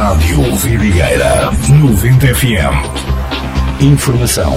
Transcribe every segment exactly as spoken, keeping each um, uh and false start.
Rádio Vidigueira noventa F M. Informação.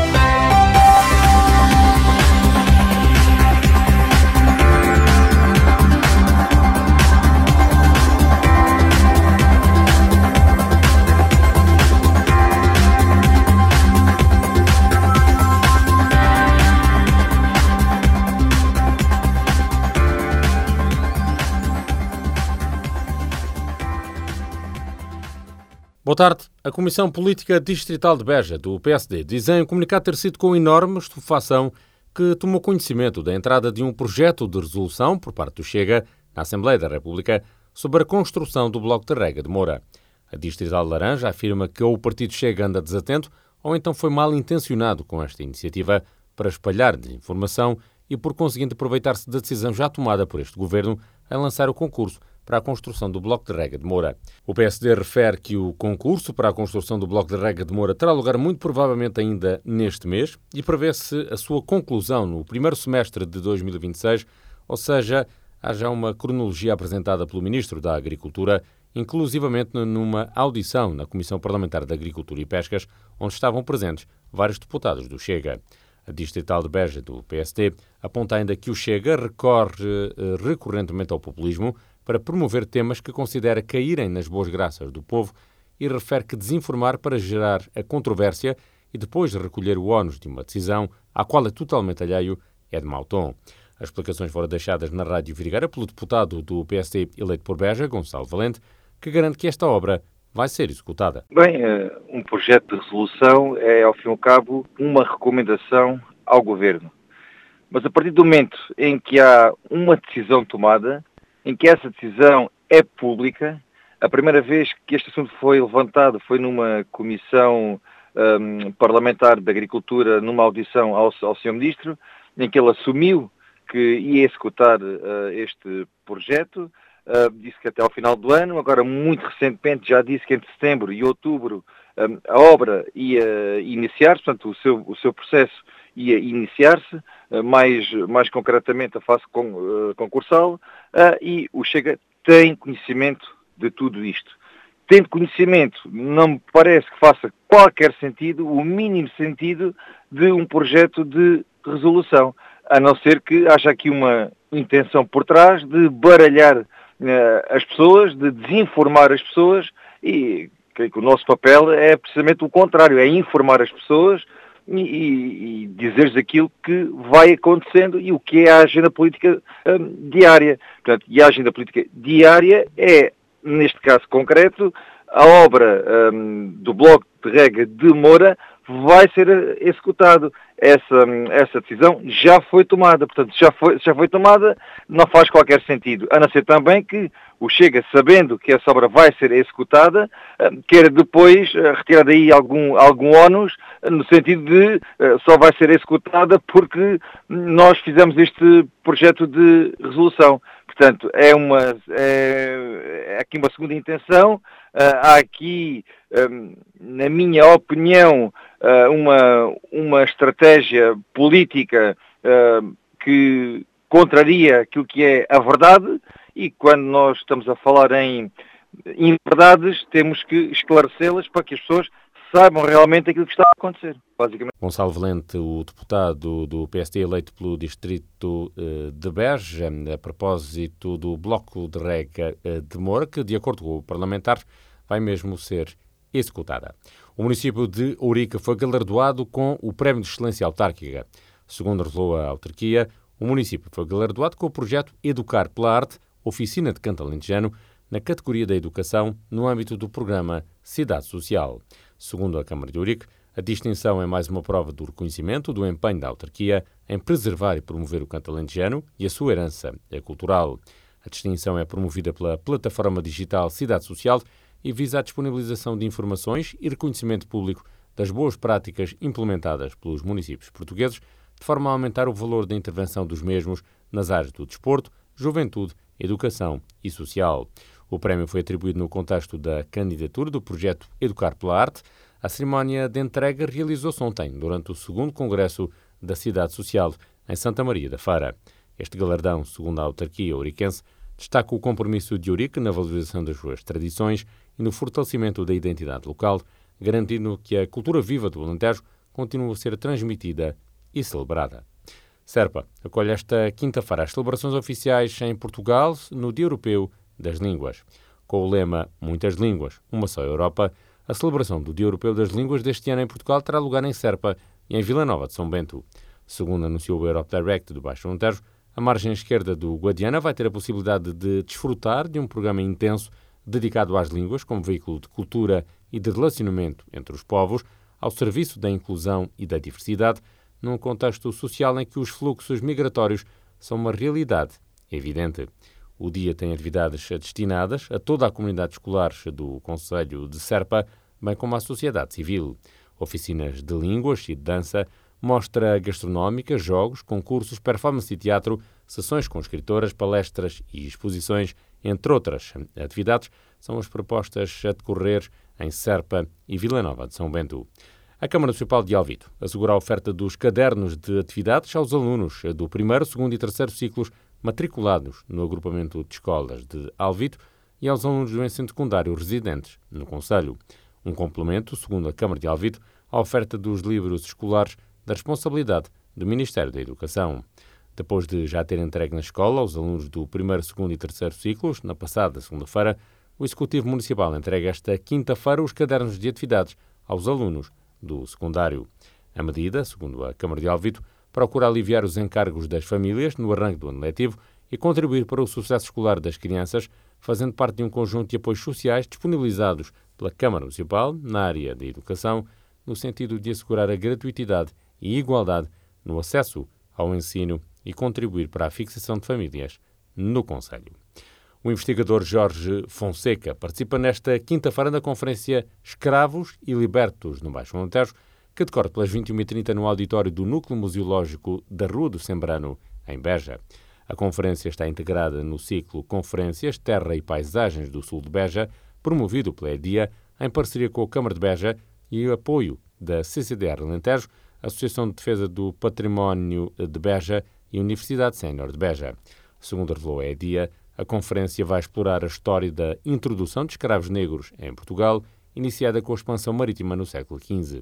Boa tarde. A Comissão Política Distrital de Beja, do P S D, diz em um comunicado ter sido com enorme estupefação que tomou conhecimento da entrada de um projeto de resolução por parte do Chega na Assembleia da República sobre a construção do Bloco de Rega de Moura. A Distrital de Laranja afirma que ou o Partido Chega anda desatento ou então foi mal intencionado com esta iniciativa para espalhar desinformação e, por conseguinte, aproveitar-se da decisão já tomada por este Governo em lançar o concurso para a construção do Bloco de Rega de Moura. O P S D refere que o concurso para a construção do Bloco de Rega de Moura terá lugar muito provavelmente ainda neste mês e prevê-se a sua conclusão no primeiro semestre de dois mil e vinte e seis, ou seja, há já uma cronologia apresentada pelo Ministro da Agricultura, inclusivamente numa audição na Comissão Parlamentar de Agricultura e Pescas, onde estavam presentes vários deputados do Chega. A Distrital de Beja, do P S D, aponta ainda que o Chega recorre eh, recorrentemente ao populismo para promover temas que considera caírem nas boas graças do povo e refere que desinformar para gerar a controvérsia e depois recolher o ónus de uma decisão à qual é totalmente alheio é de mau tom. As explicações foram deixadas na Rádio Vidigueira pelo deputado do P S D eleito por Beja, Gonçalo Valente, que garante que esta obra vai ser executada. Bem, um projeto de resolução é, ao fim e ao cabo, uma recomendação ao Governo. Mas a partir do momento em que há uma decisão tomada, em que essa decisão é pública, a primeira vez que este assunto foi levantado foi numa comissão um, parlamentar de Agricultura, numa audição ao, ao senhor Ministro, em que ele assumiu que ia executar uh, este projeto, uh, disse que até ao final do ano, agora muito recentemente já disse que entre setembro e outubro um, a obra ia iniciar-se, portanto o seu, o seu processo ia iniciar-se, uh, mais, mais concretamente a fase con, uh, concursal, uh, e o Chega tem conhecimento de tudo isto. Tendo conhecimento, não me parece que faça qualquer sentido, o mínimo sentido, de um projeto de resolução, a não ser que haja aqui uma intenção por trás de baralhar uh, as pessoas, de desinformar as pessoas, e creio que o nosso papel é precisamente o contrário, é informar as pessoas e, e, e dizer-lhes aquilo que vai acontecendo e o que é a agenda política um, diária. Portanto, e a agenda política diária é, neste caso concreto, a obra um, do Bloco de Rega de Moura vai ser executado. Essa, essa decisão já foi tomada, portanto, já foi, já foi tomada, não faz qualquer sentido, a não ser também que o Chega, sabendo que essa obra vai ser executada, queira depois retirar daí algum, algum ónus, no sentido de só vai ser executada porque nós fizemos este projeto de resolução. Portanto, é, uma, é, é aqui uma segunda intenção, há aqui, na minha opinião, uma, uma estratégia política que contraria aquilo que é a verdade, e quando nós estamos a falar em inverdades, temos que esclarecê-las para que as pessoas saibam realmente aquilo que está a acontecer, basicamente. Gonçalo Valente, o deputado do P S D eleito pelo distrito de Beja, a propósito do Bloco de Rega de Moura, que, de acordo com o parlamentar, vai mesmo ser executada. O município de Ourique foi galardoado com o Prémio de Excelência Autárquica. Segundo revelou a autarquia, o município foi galardoado com o projeto Educar pela Arte, oficina de canto alentejano, na categoria da educação, no âmbito do programa Cidade Social. Segundo a Câmara de Ourique, a distinção é mais uma prova do reconhecimento do empenho da autarquia em preservar e promover o canto alentejano e a sua herança cultural. A distinção é promovida pela plataforma digital Cidade Social e visa a disponibilização de informações e reconhecimento público das boas práticas implementadas pelos municípios portugueses, de forma a aumentar o valor da intervenção dos mesmos nas áreas do desporto, juventude, educação e social. O prémio foi atribuído no contexto da candidatura do projeto Educar pela Arte. A cerimónia de entrega realizou-se ontem, durante o segundo Congresso da Cidade Social, em Santa Maria da Feira. Este galardão, segundo a autarquia ouriquense, destaca o compromisso de Ourique na valorização das suas tradições e no fortalecimento da identidade local, garantindo que a cultura viva do Alentejo continua a ser transmitida e celebrada. Serpa acolhe esta quinta-feira as celebrações oficiais em Portugal no Dia Europeu das Línguas. Com o lema Muitas Línguas, uma só Europa, a celebração do Dia Europeu das Línguas deste ano em Portugal terá lugar em Serpa e em Vila Nova de São Bento. Segundo anunciou o Europe Direct do Baixo Alentejo, a margem esquerda do Guadiana vai ter a possibilidade de desfrutar de um programa intenso dedicado às línguas como veículo de cultura e de relacionamento entre os povos, ao serviço da inclusão e da diversidade, num contexto social em que os fluxos migratórios são uma realidade evidente. O dia tem atividades destinadas a toda a comunidade escolar do Concelho de Serpa, bem como à sociedade civil. Oficinas de línguas e de dança, mostra gastronómica, jogos, concursos, performance e teatro, sessões com escritoras, palestras e exposições, entre outras atividades, são as propostas a decorrer em Serpa e Vila Nova de São Bento. A Câmara Municipal de Alvito assegura a oferta dos cadernos de atividades aos alunos do primeiro, segundo e terceiro ciclos matriculados no agrupamento de escolas de Alvito e aos alunos do ensino secundário residentes no concelho. Um complemento, segundo a Câmara de Alvito, à oferta dos livros escolares da responsabilidade do Ministério da Educação. Depois de já ter entregue na escola aos alunos do primeiro, segundo e terceiro ciclos, na passada segunda-feira, o Executivo Municipal entrega esta quinta-feira os cadernos de atividades aos alunos do secundário. A medida, segundo a Câmara de Alvito, procura aliviar os encargos das famílias no arranque do ano letivo e contribuir para o sucesso escolar das crianças, fazendo parte de um conjunto de apoios sociais disponibilizados pela Câmara Municipal na área da educação, no sentido de assegurar a gratuitidade e igualdade no acesso ao ensino e contribuir para a fixação de famílias no concelho. O investigador Jorge Fonseca participa nesta quinta-feira da conferência Escravos e Libertos no Baixo Alentejo, que decorre pelas vinte e uma e trinta no auditório do Núcleo Museológico da Rua do Sembrano, em Beja. A conferência está integrada no ciclo Conferências Terra e Paisagens do Sul de Beja, promovido pela EDIA, em parceria com a Câmara de Beja e o apoio da C C D R Alentejo, Associação de Defesa do Património de Beja e Universidade Sénior de Beja. Segundo revelou a EDIA, a conferência vai explorar a história da introdução de escravos negros em Portugal, iniciada com a expansão marítima no século quinze.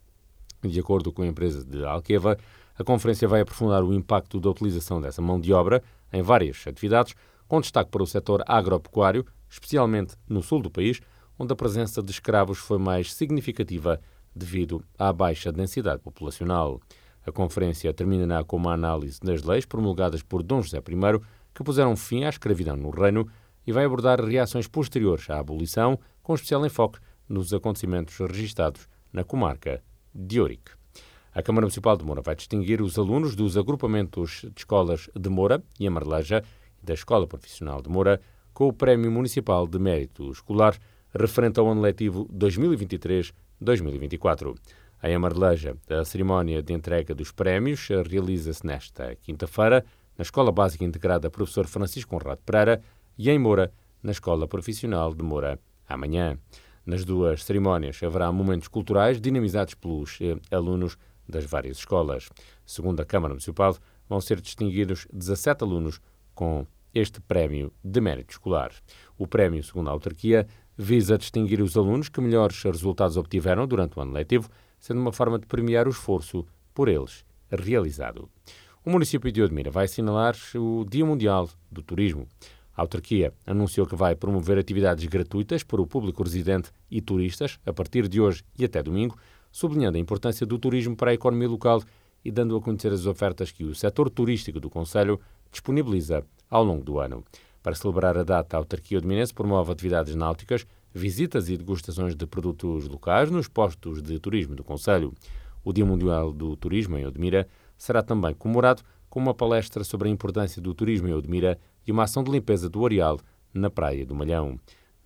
De acordo com a empresa de Alqueva, a conferência vai aprofundar o impacto da utilização dessa mão de obra em várias atividades, com destaque para o setor agropecuário, especialmente no sul do país, onde a presença de escravos foi mais significativa devido à baixa densidade populacional. A conferência terminará com uma análise das leis promulgadas por Dom José I, que puseram fim à escravidão no Reino, e vai abordar reações posteriores à abolição, com especial enfoque nos acontecimentos registados na comarca de Ourique. A Câmara Municipal de Moura vai distinguir os alunos dos agrupamentos de escolas de Moura e Amareleja e da Escola Profissional de Moura com o Prémio Municipal de Mérito Escolar referente ao ano letivo dois mil e vinte e três dois mil e vinte e quatro. Em Amareleja, a cerimónia de entrega dos prémios realiza-se nesta quinta-feira na Escola Básica Integrada Professor Francisco Conrado Pereira e em Moura, na Escola Profissional de Moura, amanhã. Nas duas cerimónias haverá momentos culturais dinamizados pelos eh, alunos das várias escolas. Segundo a Câmara Municipal, vão ser distinguidos dezassete alunos com este prémio de mérito escolar. O prémio, segundo a autarquia, visa distinguir os alunos que melhores resultados obtiveram durante o ano letivo, sendo uma forma de premiar o esforço por eles realizado. O município de Odmira vai assinalar o Dia Mundial do Turismo. A autarquia anunciou que vai promover atividades gratuitas para o público residente e turistas a partir de hoje e até domingo, sublinhando a importância do turismo para a economia local e dando a conhecer as ofertas que o setor turístico do concelho disponibiliza ao longo do ano. Para celebrar a data, a autarquia odmirense promove atividades náuticas, visitas e degustações de produtos locais nos postos de turismo do concelho. O Dia Mundial do Turismo em Odmira será também comemorado com uma palestra sobre a importância do turismo em Odmira e uma ação de limpeza do areal na Praia do Malhão.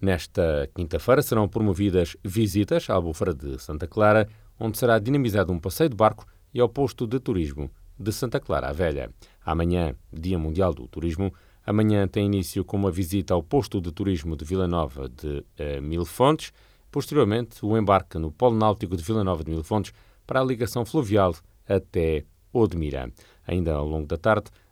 Nesta quinta-feira serão promovidas visitas à Albufeira de Santa Clara, onde será dinamizado um passeio de barco, e ao posto de turismo de Santa Clara a Velha. Amanhã, Dia Mundial do Turismo, amanhã tem início com uma visita ao posto de turismo de Vila Nova de uh, Mil Fontes, posteriormente o embarque no Polo Náutico de Vila Nova de Mil Fontes para a ligação fluvial até Odmira. Ainda ao longo da tarde,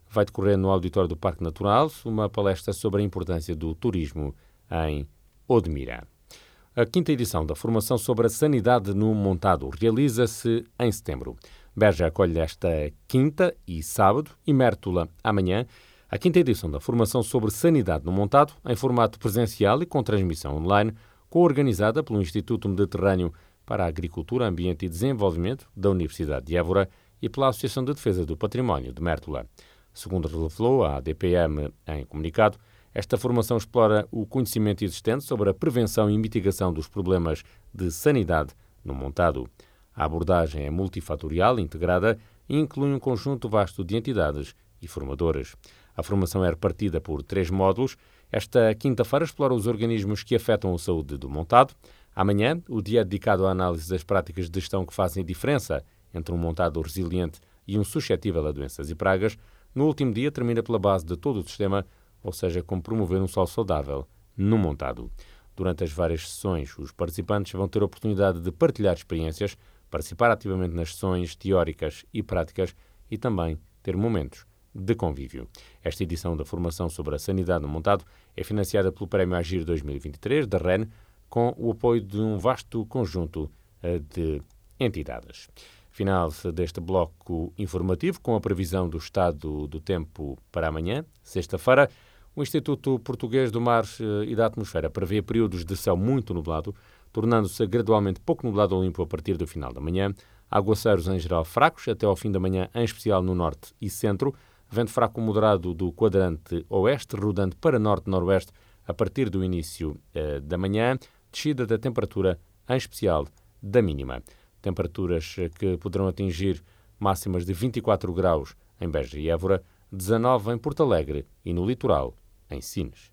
vai decorrer no auditório do Parque Natural uma palestra sobre a importância do turismo em Odmira. A quinta edição da formação sobre a sanidade no montado realiza-se em setembro. Beja acolhe esta quinta e sábado e Mértola amanhã a quinta edição da formação sobre sanidade no montado em formato presencial e com transmissão online, coorganizada pelo Instituto Mediterrâneo para a Agricultura, Ambiente e Desenvolvimento da Universidade de Évora e pela Associação de Defesa do Património de Mértola. Segundo revelou a A D P M em comunicado, esta formação explora o conhecimento existente sobre a prevenção e mitigação dos problemas de sanidade no montado. A abordagem é multifatorial, integrada e inclui um conjunto vasto de entidades e formadoras. A formação é repartida por três módulos. Esta quinta-feira explora os organismos que afetam a saúde do montado. Amanhã, o dia é dedicado à análise das práticas de gestão que fazem diferença entre um montado resiliente e um suscetível a doenças e pragas. No último dia, termina pela base de todo o sistema, ou seja, como promover um solo saudável no montado. Durante as várias sessões, os participantes vão ter a oportunidade de partilhar experiências, participar ativamente nas sessões teóricas e práticas e também ter momentos de convívio. Esta edição da formação sobre a sanidade no montado é financiada pelo Prémio Agir dois mil e vinte e três da R E N, com o apoio de um vasto conjunto de entidades. Final deste bloco informativo, com a previsão do estado do tempo para amanhã, sexta-feira. O Instituto Português do Mar e da Atmosfera prevê períodos de céu muito nublado, tornando-se gradualmente pouco nublado ou limpo a partir do final da manhã. Aguaceiros em geral fracos, até ao fim da manhã, em especial no norte e centro. Vento fraco moderado do quadrante oeste, rodando para norte-noroeste a partir do início eh, da manhã. Descida da temperatura, em especial da mínima. Temperaturas que poderão atingir máximas de vinte e quatro graus em Beja e Évora, dezanove em Porto Alegre e no litoral, em Sines.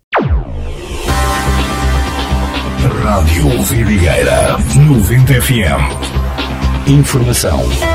Rádio Vidigueira noventa F M. Informação